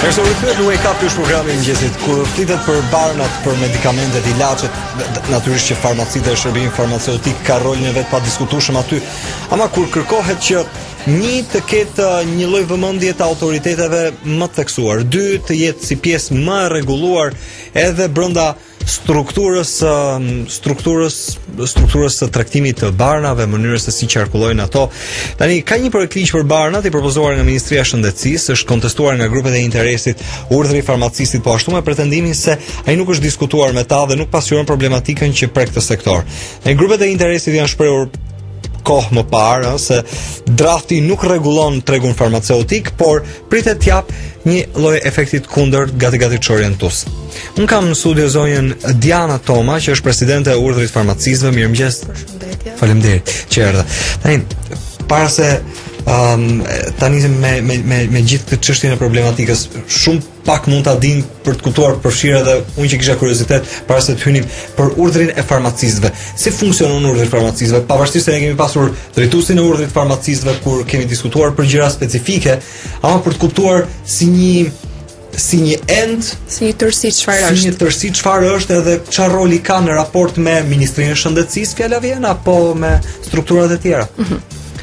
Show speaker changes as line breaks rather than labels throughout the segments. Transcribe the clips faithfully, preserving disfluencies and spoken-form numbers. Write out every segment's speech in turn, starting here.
Nërso rikëthet në wake up është programi mëngjesit, kur flitet për barnat, për medikamentet, ilaçet, natyrisht që farmacitë e shërbimi farmaceutik ka rolin e vet pa diskutueshëm aty, ama kur kërkohet që një të ketë një lloj vëmendje të autoriteteve më të theksuar, dy të jetë si pjesë më e rregulluar edhe brenda strukturës strukturës strukturës së trajtimit të barnave, mënyrës se si qarkullojnë ato. Tani ka një projekt ligj për barnat i propozuar nga Ministria e Shëndetësisë, është kontestuar nga grupet e interesit, urdhri farmacistit, po ashtu me pretendimin se ai nuk është diskutuar me ta dhe nuk pasqyron problematikën që prek këtë sektor. Ne grupet e interesit janë shprehur kohë më parë se drafti nuk rregullon tregun farmaceutik, por pritet të jap një lloj efekti të kundërt gati gati çorientues. Un kam në studio zonjën Diana Toma, që është presidente e urdhrit farmacistëve. Mirëmëngjes.
Përshëndetje.
Faleminderit që erdhe. Tani, para se um, tani me me me me gjithë këtë çështjen e problematikës, shumë pak mund ta dinë për të kuptuar përfshirë edhe unë që kisha kuriozitet para se të hynim për urdhrin e farmacistëve. Si funksionon urdhri i farmacistëve? Pavarësisht se ne kemi pasur drejtuesin e urdhrit farmacistëve kur kemi diskutuar për gjëra specifike, ama për të kuptuar si një si një end,
si një tërësi çfarë është.
Si një tërësi çfarë është edhe çfarë roli ka në raport me Ministrinë e Shëndetësisë, fjala vjen, apo me strukturat e tjera.
Mhm.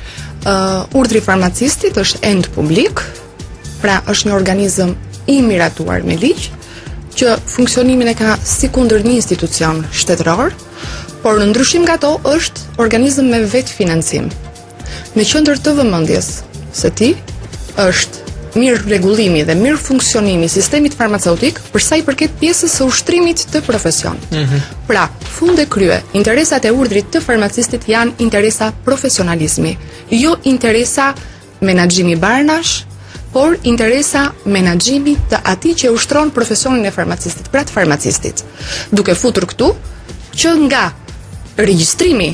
Uh, urdhri farmacistit është end publik, pra është një organizëm i miratuar me ligj, që funksionimin e ka si kundër një institucion shtetëror, por në ndryshim nga to është organizëm me vetë financim. Në qendër të vëmendjes së tij është mirë rregullimi dhe mirë funksionimi i sistemit farmaceutik për sa i përket pjesës së ushtrimit të profesionit. Mm-hmm. Pra, fund e krye, interesat e urdhrit të farmacistit janë interesa profesionalizmi, jo interesa menaxhimi barnash, por interesa menaxhimi të atij që ushtron profesionin e farmacistit, pra të farmacistit. Duke futur këtu që nga regjistrimi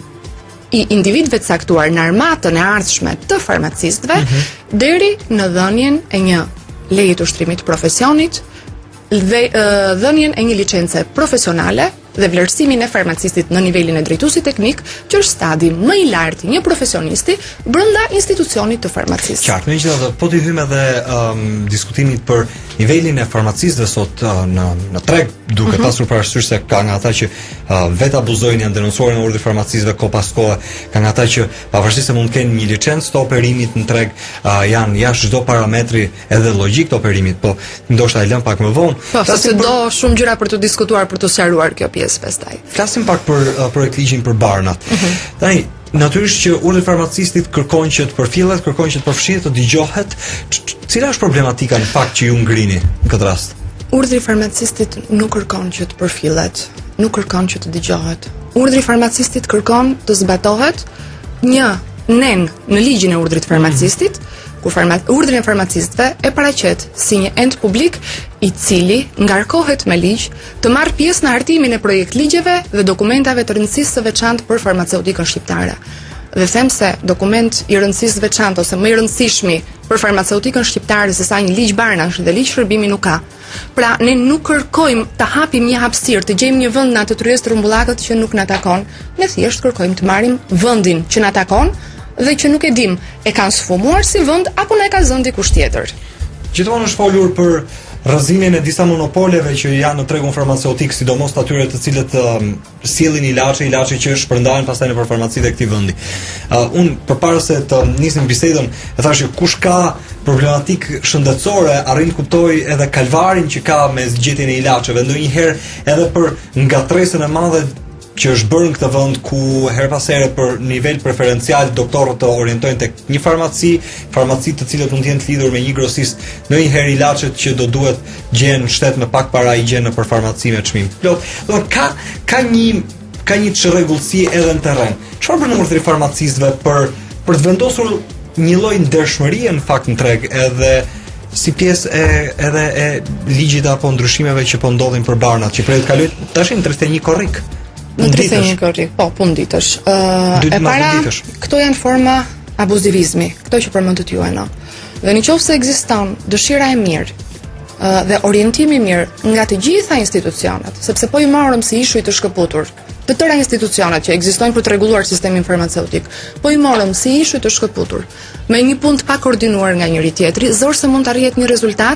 i individëve të caktuar në armatën e ardhshme të farmacistëve, mm-hmm. deri në dhënien e një leje të ushtrimit profesionit dhe uh, dhënien e një licence profesionale dhe vlerësimin e farmacistit në nivelin e drejtuesit teknik, që është stadi më i lartë i një profesionisti brenda institucionit të farmacistë.
Qartë, megjithatë, po t'i hyjmë edhe um, diskutimit për nivelin e farmacistëve sot uh, në në treg, duke mm-hmm. pasur parasysh se ka nga ata që uh, vetë abuzojnë, janë denoncuar në urdhri farmacistëve kohë pas kohe, ka nga ata që pavarësisht se mund të kenë një licencë të operimit në treg, uh, janë jashtë çdo parametri edhe logjik të operimit, po ndoshta e lëm pak më vonë.
Po, se do shumë gjëra për të diskutuar, për të sqaruar kjo pjesë. Pastaj.
Flasim pak për uh, projekt ligjin për barnat. Mm-hmm. Tani, natyrisht që urdhri farmacistit kërkon që të përfillet, kërkon që të përfshihet, të dëgjohet. Cila është problematika në fakt që ju ngrini në këtë rast?
Urdhri farmacistit nuk kërkon që të përfillet, nuk kërkon që të dëgjohet. Urdhri farmacistit kërkon të zbatohet një nen në ligjin e urdhrit farmacistit, mm-hmm. ku farma urdhri i farmacistëve e paraqet si një ent publik i cili ngarkohet me ligj të marrë pjesë në hartimin e projekt ligjeve dhe dokumentave të rëndësisë së veçantë për farmaceutikën shqiptare. Dhe them se dokument i rëndësisë veçantë ose më i rëndësishmi për farmaceutikën shqiptare se sa një ligj barnash dhe ligj shërbimi nuk ka. Pra, ne nuk kërkojmë të hapim një hapësirë, të gjejmë një vend në atë tryezë të rrumbullakët që nuk na takon, ne thjesht kërkojmë të marrim vendin që na takon dhe që nuk e dim e kanë sfumuar si vend apo na e ka zënë dikush tjetër.
Gjithmonë është folur për rrëzimin e disa monopoleve që janë në tregun farmaceutik, sidomos atyre të cilët um, sjellin ilaçe, ilaçe që shpërndahen pastaj nëpër farmacitë e këtij vendi. Uh, unë përpara se të nisim bisedën, e thashë kush ka problematik shëndetësore, arrin të kuptoj edhe kalvarin që ka me zgjedhjen e ilaçeve, ndonjëherë edhe për ngatresën e madhe që është bërë në këtë vend ku her pas here për nivel preferencial doktorët të orientojnë tek një farmaci, farmacitë të cilët mund të jenë të lidhur me një grosist, ndonjëherë ilaçet që do duhet gjehen në shtet me pak para i gjen nëpër farmaci me çmim plot. Do ka ka një ka një çrregullsi edhe në terren. Çfarë bën urdhri farmacistëve për për të vendosur një lloj ndershmërie në fakt në treg edhe si pjesë e edhe e ligjit apo ndryshimeve që po ndodhin për barnat, që prej të kaloj tash në tridhjetë e një korrik.
Në tridhjetë e një korrik, po, punë ditësh. Uh, e para, këto janë forma abuzivizmi, këto që përmendët ju e në. Dhe në qoftë se ekziston dëshira e mirë uh, dhe orientimi i mirë nga të gjitha institucionet, sepse po i marrëm si ishuj të shkëputur të tëra institucionet që ekzistojnë për të rregulluar sistemin farmaceutik, po i marrëm si ishuj të shkëputur me një punë të pa koordinuar nga njëri tjetri, zorse mund të arrihet një rezultat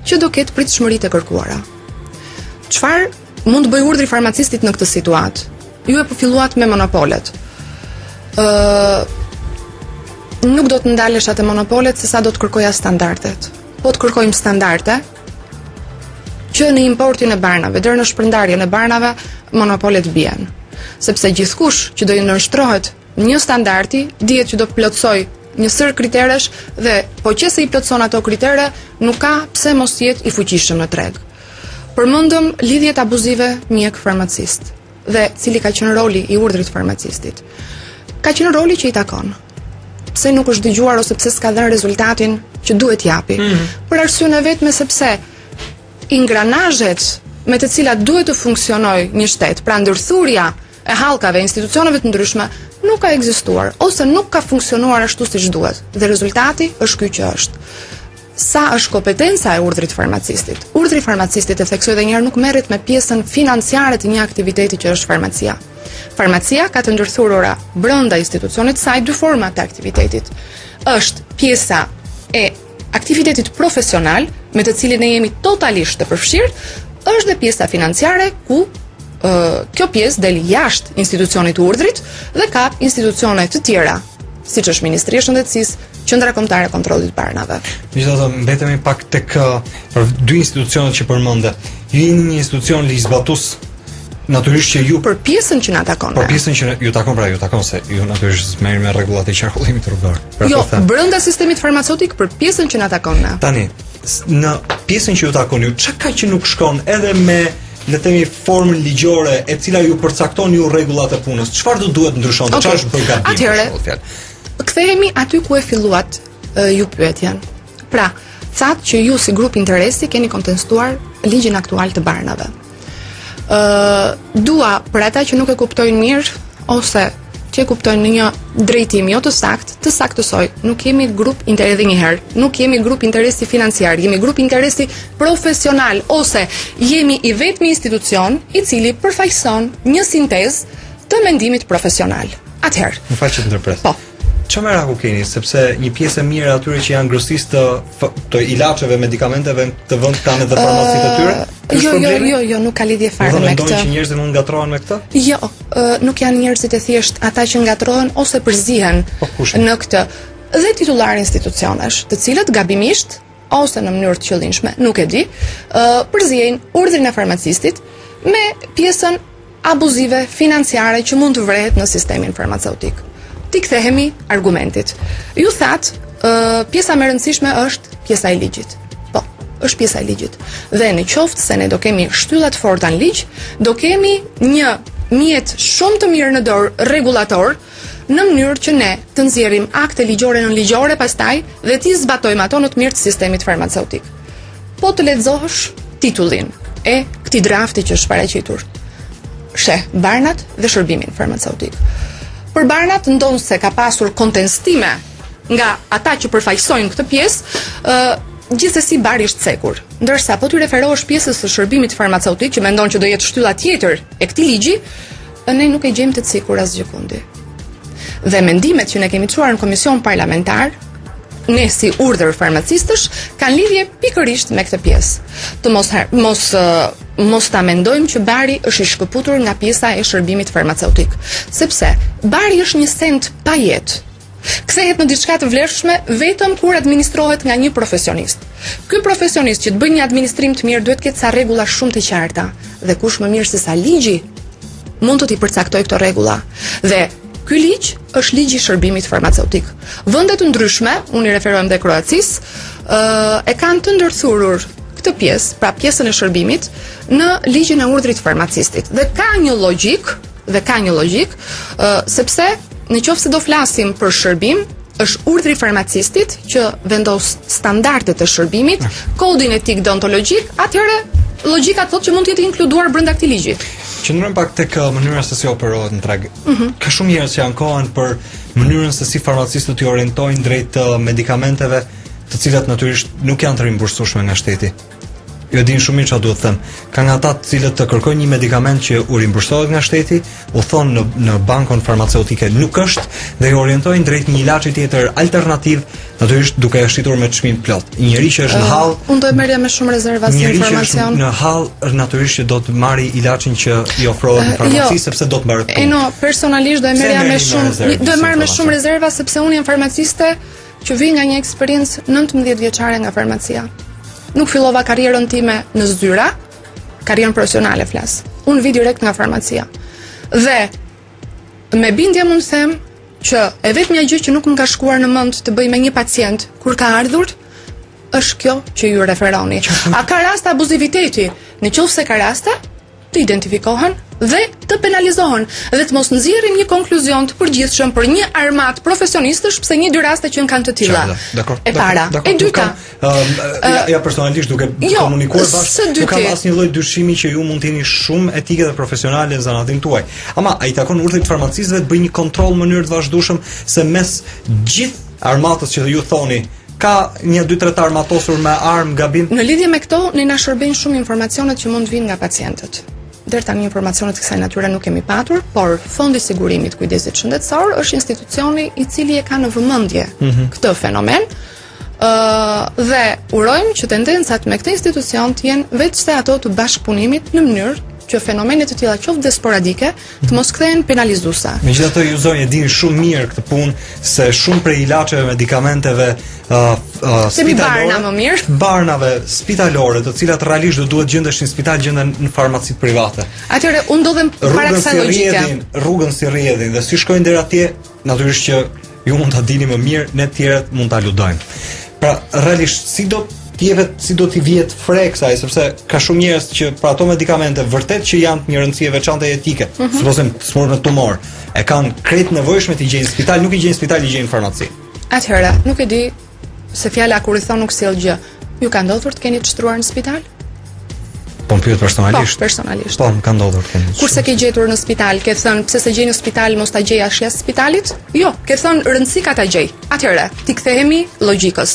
që do ketë pritshmëritë e kërkuara. Çfarë mund të bëj urdhri farmacistit në këtë situatë? Ju e përfilluat me monopolet. Ë nuk do të ndalesh atë monopolet se sa do të kërkoja standardet. Po të kërkojmë standarde që në importin e barnave, deri në shpërndarjen e barnave, monopolet bien. Sepse gjithkush që do i nënshtrohet një standardi, dihet që do plotësoj një sër kriteresh dhe po që se i plotëson ato kritere, nuk ka pse mos jetë i fuqishëm në treg. Përmendëm lidhjet abuzive mjek farmacist dhe cili ka qenë roli i urdhrit farmacistit. Ka qenë roli që i takon. Pse nuk është dëgjuar ose pse s'ka dhënë rezultatin që duhet japi? Mm -hmm. Për arsyeën e vetme sepse ingranazhet me të cilat duhet të funksionojë një shtet, pra ndërthurja e hallkave, institucioneve të ndryshme, nuk ka ekzistuar ose nuk ka funksionuar ashtu siç duhet. Dhe rezultati është ky që është. Sa është kompetenca e urdhrit farmacistit? Urdhri farmacistit, e theksoj edhe një herë, nuk merret me pjesën financiare të një aktiviteti që është farmacia. Farmacia ka të ndërthurura brenda institucionit saj dy forma të aktivitetit. Është pjesa e aktivitetit profesional, me të cilin ne jemi totalisht të përfshirë, është dhe pjesa financiare ku uh, kjo pjesë del jashtë institucionit të urdhrit dhe ka institucione të tjera, siç është Ministria e Shëndetësisë, Qendra Kombëtare e Kontrollit të Barnave.
Megjithatë, mbetemi pak tek për dy institucionet që përmendë. Ju jeni një institucion ligjzbatues. Natyrisht që ju
për pjesën që na takon.
Për pjesën që ju takon, pra ju takon se ju natyrisht merrni me rregullat e qarkullimit rrugor.
Jo, brenda sistemit farmaceutik për pjesën që na takon na.
Tani, në pjesën që ju takon ju, çka ka që nuk shkon edhe me, le të themi, formën ligjore e cila ju përcakton ju rregullat e punës? Çfarë do duhet ndryshon?
Okay.
Çfarë është bërë gabim?
Atëherë, kthehemi aty ku e filluat uh, ju pyetjen. Pra, thatë që ju si grup interesi keni kontestuar ligjin aktual të barnave. Uh, dua për ata që nuk e kuptojnë mirë ose që e kuptojnë në një drejtim jo të saktë, të saktësoj, nuk jemi grup interesi një herë, nuk jemi grup interesi financiar, jemi grup interesi profesional ose jemi i vetmi institucion i cili përfaqëson një sintezë të mendimit profesional. Atëherë,
më fal që të ndërpres.
Po.
Ço merak u keni, sepse një pjesë e mirë atyre që janë grosistë të, të ilaçeve, medikamenteve të vend kanë edhe farmacitë e tyre?
Uh, jo, jo, jo, jo, nuk ka lidhje fare me këtë.
Mendojnë që njerëzit mund ngatrohen me këtë?
Jo, uh, nuk janë njerëzit e thjesht ata që ngatrohen ose përzihen
po,
në këtë. Dhe titullar institucionesh, të cilët gabimisht ose në mënyrë të qëllimshme, nuk e di, uh, përzihen urdhrin e farmacistit me pjesën abuzive financiare që mund të vrehet në sistemin farmaceutik. Ti kthehemi argumentit. Ju thatë, uh, pjesa më e rëndësishme është pjesa e ligjit. Po, është pjesa e ligjit. Dhe në qoftë se ne do kemi shtyllat forta në ligj, do kemi një mjet shumë të mirë në dorë rregullator, në mënyrë që ne të nxjerrim akte ligjore në ligjore pastaj dhe ti zbatojmë ato në të mirë të sistemit farmaceutik. Po të lexosh titullin e këtij drafti që është paraqitur. Sheh barnat dhe shërbimin farmaceutik. Për barnat ndonë se ka pasur kontestime nga ata që përfaqësojnë këtë pjesë, uh, gjithsesi bari është cekur. Ndërsa po ti referohesh pjesës së shërbimit farmaceutik që mendon që do jetë shtylla tjetër e këtij ligji, ne nuk e gjejmë të cekur asgjë kundi. Dhe mendimet që ne kemi çuar në komision parlamentar, ne si urdhër farmacistësh, kanë lidhje pikërisht me këtë pjesë. Të mos mos uh, mos ta mendojmë që bari është i shkëputur nga pjesa e shërbimit farmaceutik, sepse bari është një send pa jetë. Kthehet në diçka të vlefshme vetëm kur administrohet nga një profesionist. Ky profesionist që të bëjë një administrim të mirë duhet të ketë sa rregulla shumë të qarta, dhe kush më mirë se sa ligji mund të t'i përcaktoj këto rregulla. Dhe ky ligj është ligji i shërbimit farmaceutik. Vende të ndryshme, unë i referohem te Kroacisë, e kanë të ndërthurur këtë pjesë, pra pjesën e shërbimit, në ligjin e urdhrit farmacistit. Dhe ka një logjik, dhe ka një logjik, sepse në qoftë se do flasim për shërbim, është urdhri farmacistit që vendos standardet e shërbimit, kodin etik deontologjik, atëherë logjika thotë që mund të jetë inkluduar brenda këtij ligji.
Qëndrojmë pak tek mënyra se si operohet në treg. Mm -hmm. Ka shumë njerëz që ankohen për mënyrën se si farmacistët i orientojnë drejt uh, medikamenteve, të cilat natyrisht nuk janë të rimbursueshme nga shteti. ju e din shumë mirë çfarë duhet them. Ka nga ata të cilët të kërkojnë një medikament që u rimbursohet nga shteti, u thonë në në bankon farmaceutike nuk është dhe ju orientojnë drejt një ilaçi tjetër alternativ, natyrisht duke e shtitur me çmim plot. Një njerëz që është në hall,
unë do e merrja me shumë rezerva si informacion.
Në hall është natyrisht që do të marri ilaçin që i ofrohet në farmaci sepse do të mbarë.
E no, personalisht do e merrja me shumë, do e marr me shumë rezerva sepse unë jam farmaciste që vi nga një eksperiencë nëntëmbëdhjetë vjeçare nga farmacia. Nuk fillova karrierën time në zyra, karrierën profesionale flas. Unë vi direkt nga farmacia. Dhe me bindje mund të them që e vetmja gjë që nuk më ka shkuar në mend të bëj me një pacient kur ka ardhur është kjo që ju referoni. A ka raste abuziviteti? Nëse ka raste, të identifikohen dhe të penalizohen dhe të mos nxjerrim një konkluzion të përgjithshëm për një armat profesionistësh pse një dy raste që kanë të tilla. E para, e dyta,
ja personalisht duke komunikuar bashkë, nuk kam asnjë lloj dyshimi që ju mund të jeni shumë etike dhe profesionale në zanatin tuaj. Ama ai takon urdhrit farmacistëve të bëjë një kontroll në mënyrë të vazhdueshëm se mes gjithë armatës që ju thoni ka një dy tre të armatosur me armë gabim.
Në lidhje me këto, ne na shërbejnë shumë informacionet që mund vinë nga pacientët. Deri tani informacionet të kësaj natyre nuk kemi patur, por Fondi i Sigurimit Kujdesit Shëndetësor është institucioni i cili e ka në vëmendje mm -hmm. këtë fenomen. Ë uh, dhe urojmë që tendencat me këtë institucion të jenë vetëse ato të bashkëpunimit në mënyrë që fenomenet të tilla qoftë dhe sporadike të mos kthehen penalizuese.
Megjithatë ju zonjë e dini shumë mirë këtë punë se shumë prej ilaçeve, medikamenteve, uh, uh,
spitalore, më mirë,
barnave spitalore, të cilat realisht do duhet gjendesh në spital gjenden në farmacitë private.
Atëherë unë ndodhem para kësaj logjike.
Rrugën si rrjedhin dhe si shkojnë deri atje, natyrisht që ju mund ta dini më mirë, ne të tjerët mund ta ludojmë. Pra realisht si do tjevet si do t'i vjet freksaj, sepse ka shumë njerëz që për ato medikamente vërtet që janë një rëndësi e veçantë etike, mm -hmm. supozojmë smur me tumor, e kanë krejt nevojshme t'i gjejnë në spital, nuk i gjejnë në spital, i gjejnë në farmaci.
Atëherë, nuk e di se fjala kur i thon nuk sjell gjë. Ju ka ndodhur të keni të shtruar në spital?
Po më pyet personalisht.
Po, personalisht.
Po, më ka ndodhur të keni.
Kurse ke gjetur në spital, ke thënë pse se gjej në spital mos ta gjej jashtë spitalit? Jo, ke thënë rëndësi ka ta gjej. Atëherë, ti kthehemi logjikës.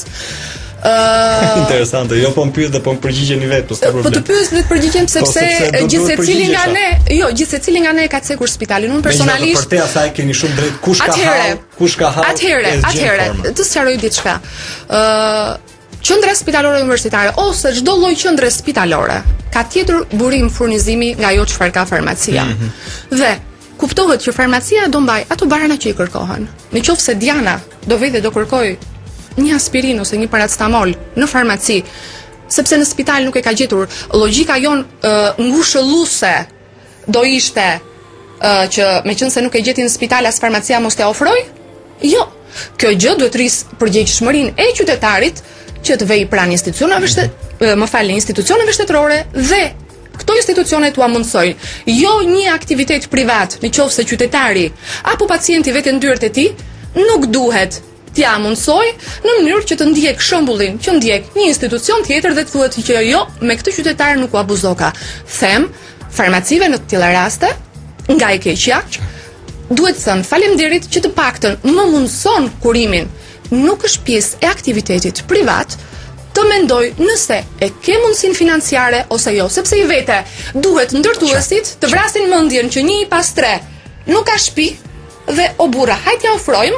Uh, Interesante, jo po më pyet dhe po më përgjigjen vetë, s'ka problem.
Po të pyes dhe të përgjigjem sepse gjithsecili nga ne, jo, gjithsecili nga ne ka cekur spitalin. Unë personalisht
për te asaj keni shumë drejt kush ka hall, kush ka hall.
Atëherë, atëherë, të sqaroj diçka. Ë, uh, qendra spitalore universitare ose çdo lloj qendre spitalore ka tjetër burim furnizimi nga ajo çfarë ka farmacia. Mm -hmm. Dhe kuptohet që farmacia do mbaj ato barana që i kërkohen. Nëse Diana do vej dhe do kërkoj një aspirin ose një paracetamol në farmaci, sepse në spital nuk e ka gjetur, logjika jon uh, ngushëlluese do ishte uh, që meqense nuk e gjeti në spital as farmacia mos t'ia ofroj? Jo. Kjo gjë duhet rris përgjegjësinë e qytetarit që të vej pranë institucioneve shtet, uh, më falni, institucioneve shtetërore dhe këto institucione t'ua mundsojnë jo një aktivitet privat, nëse qytetari apo pacienti vetë në dyert e tij nuk duhet t'ja mundsoj në mënyrë që të ndjek shembullin që ndjek një institucion tjetër dhe të thuhet që jo, me këtë qytetar nuk u abuzoka. Them, farmacive në të tilla raste, nga e keqja, duhet të thënë faleminderit që të paktën më mundson kurimin, nuk është pjesë e aktivitetit privat, të mendoj nëse e ke mundësinë financiare ose jo, sepse i vete duhet ndërtuesit të vrasin mendjen që një pas tre nuk ka shtëpi dhe o burra, hajt ja ofrojmë,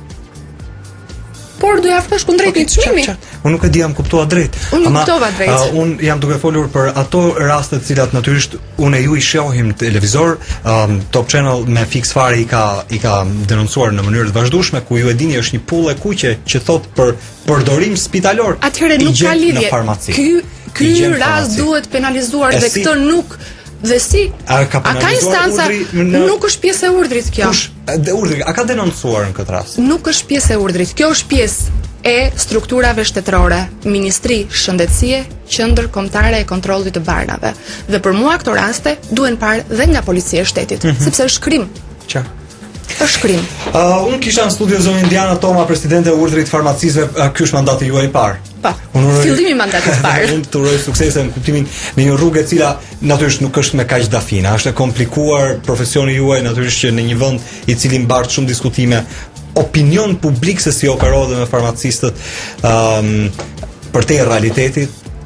por do ja ftosh kundrejt okay, çmimi.
Unë nuk e di jam kuptuar drejt.
Unë kuptova drejt.
Uh, unë jam duke folur për ato raste të cilat natyrisht unë e ju i shohim në televizor, um, Top Channel me Fix Fare i ka i ka denoncuar në mënyrë të vazhdueshme, ku ju e dini është një pullë e kuqe që thot për përdorim spitalor.
Atëherë nuk ka lidhje. Ky ky rast duhet penalizuar dhe këtë nuk dhe si
a ka,
a ka instanca në... nuk është pjesë e urdhrit kjo.
Kush dhe urdhri a ka denoncuar në këtë rast?
Nuk është pjesë e urdhrit. Kjo është pjesë e strukturave shtetërore, Ministri Shëndetësie, Qendër Kombëtare e Kontrollit të Barnave. Dhe për mua këto raste duhen parë dhe nga policia e shtetit, mm -hmm. sepse është krim.
Qa?
Është krim.
Uh, unë kisha në studio zonë Indiana Toma, presidente e urdhrit farmacistëve, uh, ky është mandati juaj i parë.
Po. Fillimi i mandatit të parë.
Unë të uroj suksese në kuptimin në një rrugë e cila natyrisht nuk është me kaq dafina, është e komplikuar profesioni juaj, natyrisht që në një vend i cili mbart shumë diskutime, opinion publik se si operohet me farmacistët, um, për te realitetit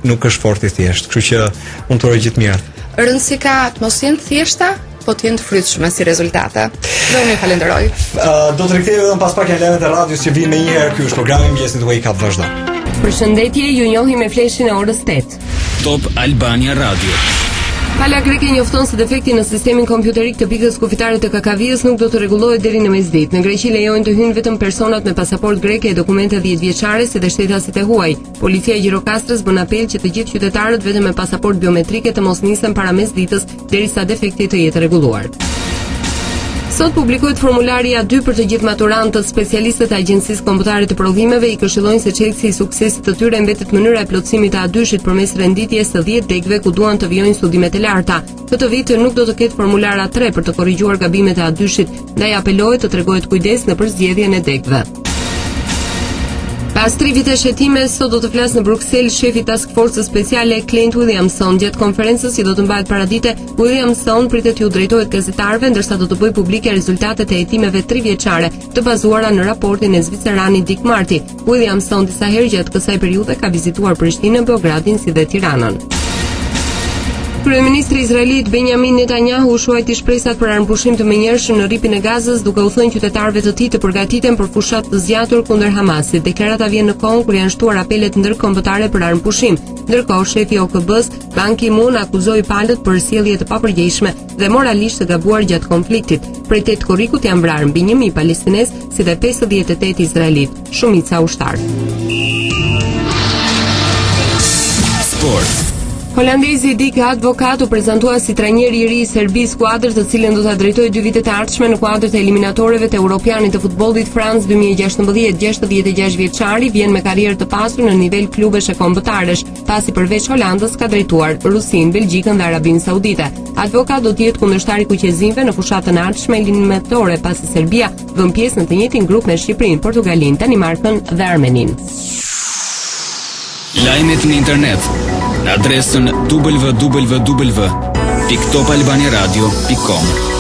nuk është fort i thjeshtë, kështu që unë të uroj gjithë mirë.
Rëndësi ka të mos jenë thjeshta, po të jenë të frytshme si rezultate. Dhe unë ju falenderoj.
Uh, do të rikthehemi edhe pas pak në lajmet e radios që vinë më një herë. Ky është programi i mëngjesit Wake Up vazhdo.
Përshëndetje, ju njohim me fleshin e orës tetë.
Top Albania Radio.
Pala greke njofton se defekti në sistemin kompjuterik të pikës kufitare të Kakavijës nuk do të rregullohet deri në mesditë. Në Greqi lejojnë të hyjnë vetëm personat me pasaportë greke e dokumente dhjetë vjeçare si dhe shtetasit e huaj. Policia e Gjirokastrës bën apel që të gjithë qytetarët vetëm me pasaportë biometrike të mos nisen para mesditës derisa defekti të jetë rregulluar. Sot publikohet formulari A dy për të gjithë maturantët. Specialistët e Agjencisë Kombëtare të Prodhimeve i këshillojnë se çelësi i suksesit të tyre mbetet mënyra e plotësimit të A dyshit përmes renditjes së dhjetë degëve ku duan të vijojnë studimet e larta. Këtë vit nuk do të ketë formular A tre për të korrigjuar gabimet e A dyshit, ndaj apelohet të tregohet kujdes në përzgjedhjen e degëve. Pas tri vitesh hetime, sot do të flasë në Bruksel shefi Task Force speciale Clint Williamson. Gjatë konferencës që do të mbahet paradite, Williamson pritet t'ju drejtohet gazetarëve ndërsa do të bëjë publike rezultatet e hetimeve tri vjeçare të bazuara në raportin e zviceranit Dick Marty. Williamson disa herë gjatë kësaj periudhe ka vizituar Prishtinën, Beogradin si dhe Tiranën. Kryeministri izraelit Benjamin Netanyahu u shuajti shpresat për armëpushim të menjëhershëm në rripin e Gazës, duke u thënë qytetarëve të tij të përgatiten për fushat të zgjatur kundër Hamasit. Deklarata vjen në kohë kur janë shtuar apelet ndërkombëtare për armëpushim. Ndërkohë, shefi O K B-s Ban Ki-moon akuzoi palët për sjellje të papërgjegjshme dhe moralisht të gabuar gjatë konfliktit. Prej tetë korrikut janë vrarë mbi një mijë palestinez, si dhe pesëdhjetë e tetë izraelit, shumica ushtar.
Sport.
Holandezi Dick Advocaat u prezantua si trajneri i ri i Serbisë, skuadrës të cilën do ta drejtojë dy vitet e ardhshme në kuadrët e eliminatorëve të Europianit të futbollit Franz dy mijë e gjashtëmbëdhjetë. gjashtëdhjetë e gjashtë vjeçari vjen me karrierë të pasur në nivel klubesh e kombëtaresh, pasi përveç Holandës ka drejtuar Rusin, Belgjikën dhe Arabinë Saudite. Advocaat do të jetë kundërshtar i kuqezinëve në fushatën e ardhshme eliminatore, pasi Serbia vën pjesë në të njëjtin grup me Shqipërinë, Portugalinë, Danimarkën dhe Armeninë.
Lajmet në internet në adresën w w w pikë top albania radio pikë com.